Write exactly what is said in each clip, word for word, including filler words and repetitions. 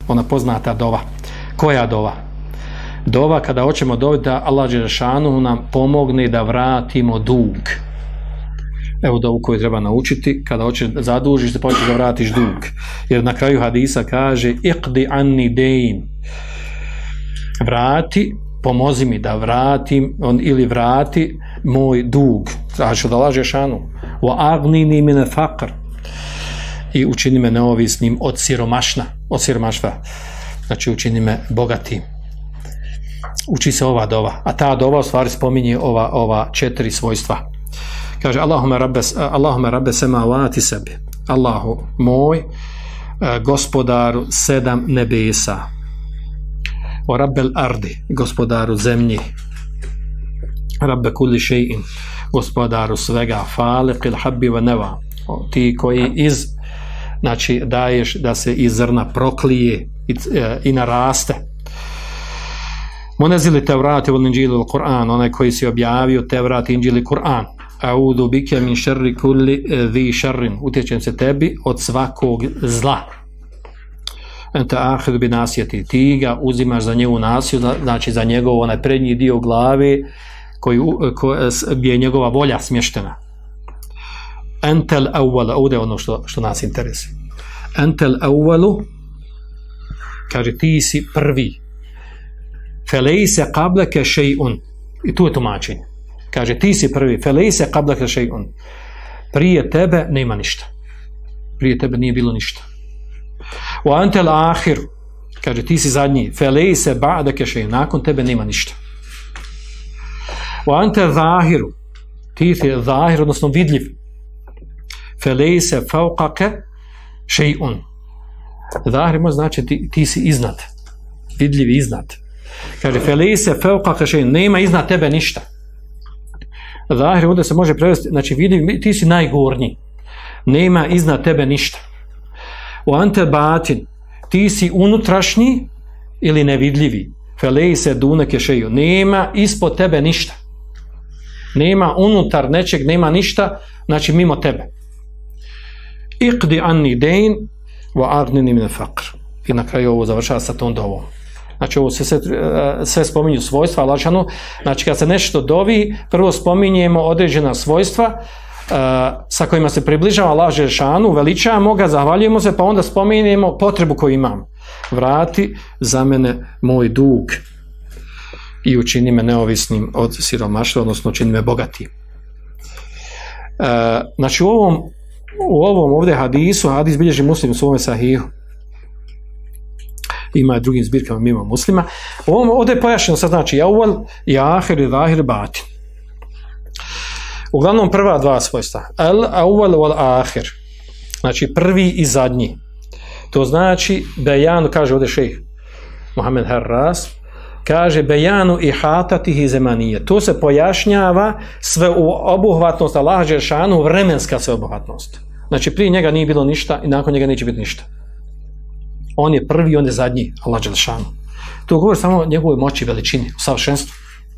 ona poznata dova. Koja dova? Dova kada hoćemo dobiti da Allah dželešanu nam pomogne da vratimo dug. Evo dovu koju treba naučiti, kada hoćeš zadužiš se, pa hoćeš da vratiš dug. Jer na kraju hadisa kaže iqdi anni dein, vrati, pomozi mi da vratim, on, ili vrati moj dug. Znači od Allah dželešanu wa aghnini min al-faqr, i učini me neovisnim od siromašna, od siromaštva. Znači učini me bogatim. Uči se ova dova, a ta dova u stvari spominje ova, ova četiri svojstva. Kaže Allahume rabbe, Allahume rabbe semavati sebi, Allahu moj, gospodaru sedam nebesa, o rabbel ardi, gospodaru zemlji, rabbe kulli še'in, gospodaru svega, faliqil habbi wa neva, ti koji iz, znači daješ da se iz zrna proklije i, i naraste. Munezili Tevrati wal Inđili wal Kur'an, onaj koji si objavio Tevrat, Inđili, Kur'an. A'udu bike min šerri kulli zi šerrin, utječem se tebi od svakog zla. Ente ahir bi nasjeti, ti ga uzimaš za njegovu nasiju, znači za njegov onaj prednji dio glave koji, koji, gdje je njegova volja smještena. Entel awwal, ovdje ono što, što nas interesuje. Entel awwalu, kaže ti si prvi. Felejse qableke še'un, i tu je tumačenje. Kaže ti si prvi, felejse qableke še'un, prije tebe nema ništa, prije tebe nije bilo ništa. Wa antel ahiru, kaže ti si zadnji, felejse ba'deke še'un, nakon tebe nema ništa. Wa antel zahiru, ti si zahir, odnosno vidljiv, felejse fauqake še'un, zahir može znači ti, ti si iznad, vidljiv iznad. Kaže felejse fauqake še'un, nema iznad tebe ništa. Zahir ovdje se može prevesti, znači vidi, ti si najgornji, nema iznad tebe ništa. U ante batin, ti si unutrašnji ili nevidljivi, felejse duneke še'un, nema ispod tebe ništa, nema unutar nečeg, nema ništa, znači mimo tebe. Iqdi anni dein wa aghnini min al-faqr, i na kraju ovo završava sa tom dovom. Znači ovo se sve, sve spominju svojstva Allahšanu. Znači kad se nešto dovi, prvo spominjemo određena svojstva uh, sa kojima se približava Allah Želešanu, veličamo ga, zahvaljujemo se, pa onda spominjemo potrebu koju imamo. Vrati za mene moj dug i učini me neovisnim od siromaštva, odnosno učini me bogatim. Uh, znači u ovom, u ovom ovdje hadisu, hadis bilježi Muslim u svome sahihu, ima i drugim zbirkama mimo Muslima. Ovdje je pojašnjeno sad, znači awwal i ahir i zahir i batin. Uglavnom prva dva svojstva, al awwal wal ahir, znači prvi i zadnji. To znači bejanu, kaže ovdje šejh Muhammed Harras, kaže bejanu i hatatihi zemanije. To se pojašnjava sve u obuhvatnost Allaha dželešanu, vremenska sveobuhvatnost. Znači prije njega nije bilo ništa i nakon njega neće biti ništa. On je prvi, on je zadnji, Allah dželešanu. To govori samo o njegovoj moći, veličini, o savršenstvu.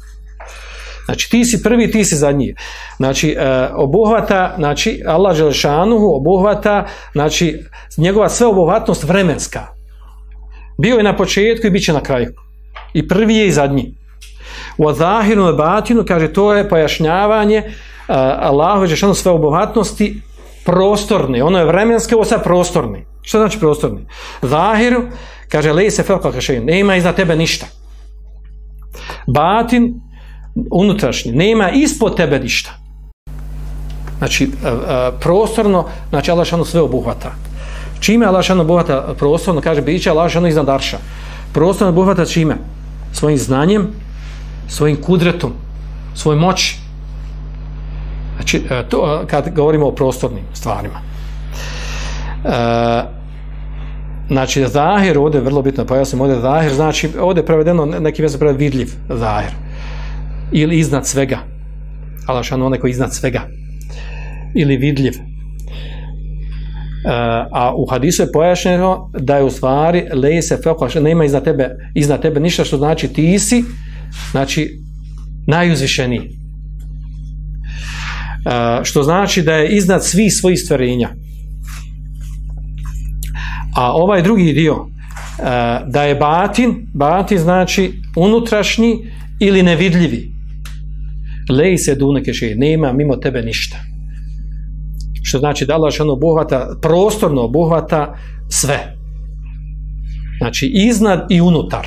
Znači ti si prvi, ti si zadnji. Znači e, obuhvata, znači Allah dželešanu obuhvata, znači njegova sveobuhvatnost vremenska. Bio je na početku i bit će na kraju. I prvi je i zadnji. U zahiru i batinu, kaže, to je pojašnjavanje e, Allahu dželešanu sveobuhvatnosti prostorne. Ono je vremenske, ovo sad prostorne. Što znači prostorni? Zahiru, kaže, lejse fauqake še'un, nema iznad tebe ništa. Batin, unutrašnji, nema ispod tebe ništa. Znači, prostorno, znači Allah šanu sve obuhvata. Čime Allah šanu obuhvata prostorno? Kaže, biće Allah šanu iznad arša. Prostorno obuhvata čime? Svojim znanjem, svojim kudretom, svojom moći. Znači, to, kad govorimo o prostornim stvarima. E, znači zahir, ovdje je vrlo bitno pojasnim, ovdje zahir, znači ovdje je prevedeno, neki mjesto prevedeno vidljiv zahir ili iznad svega, Allah šanu onaj koji iznad svega ili vidljiv. E, a u hadisu je pojašnjeno da je u stvari lejse fauqake, nema iznad tebe, iznad tebe ništa, što znači ti si, znači najuzvišeniji. E, što znači da je iznad svih svojih stvorenja. A ovaj drugi dio, da je batin, batin znači unutrašnji ili nevidljivi. Lej se duneke šeji, nema mimo tebe ništa. Što znači da Allah ono obuhvata, prostorno obuhvata sve. Znači iznad i unutar.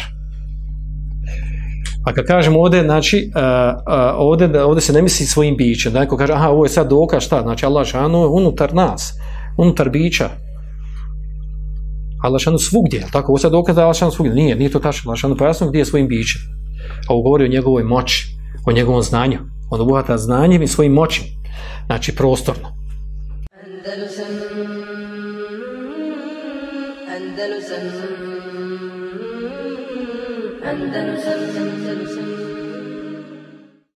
A kad kažemo ovdje, znači, uh, uh, ovdje, ovdje se ne misli svojim bićem. Da neko kaže, aha, ovo je sad dokaz, šta? Znači, Allah šanu je unutar nas, unutar bića. Allah šanu svugdje, je tako? Ovo je sad dokaz da Allah šanu svugdje. Nije, nije to tačno. Allah šanu pojasno gdje je svojim bićem. A ovo govori o njegovoj moći, o njegovom znanju. On obuhvata znanjem i svojim moćim. Znači, prostorno. Andalusam, Andalusam, Andalusam, Andalusam.